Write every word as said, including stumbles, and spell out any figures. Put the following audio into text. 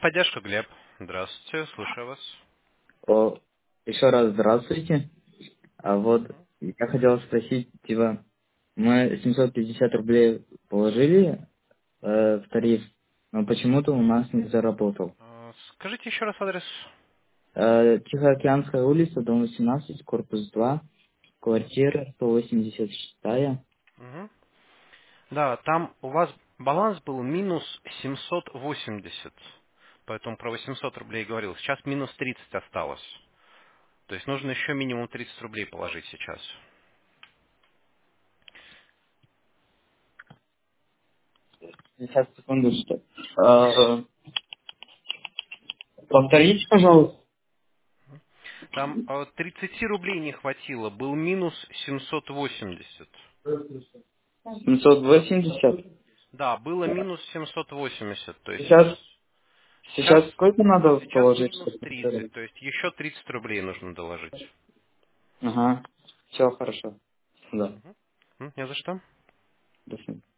Техподдержка, Глеб. Здравствуйте, слушаю вас. О, еще раз здравствуйте. А вот я хотел спросить, типа, мы семьсот пятьдесят рублей положили э, в тариф, но почему-то у нас не заработал. А, Скажите еще раз адрес. Э, Тихоокеанская улица, дом восемнадцать, корпус два, квартира сто восемьдесят шесть. Мгм. Да, там у вас баланс был минус семьсот восемьдесят. Поэтому про восемьсот рублей говорил. Сейчас минус тридцать осталось. То есть нужно еще минимум тридцать рублей положить сейчас. Сейчас, секундочку. Э, Повторите, пожалуйста. Там а, тридцать рублей не хватило, был минус семьсот восемьдесят. семьсот восемьдесят. Да, было минус семьсот восемьдесят. То есть Сейчас, сейчас, сейчас сколько надо сейчас положить, минус чтобы тридцать. повторить? То есть еще тридцать рублей нужно доложить. Ага, все хорошо. Да, Мгм. М, Не за что. до свидания.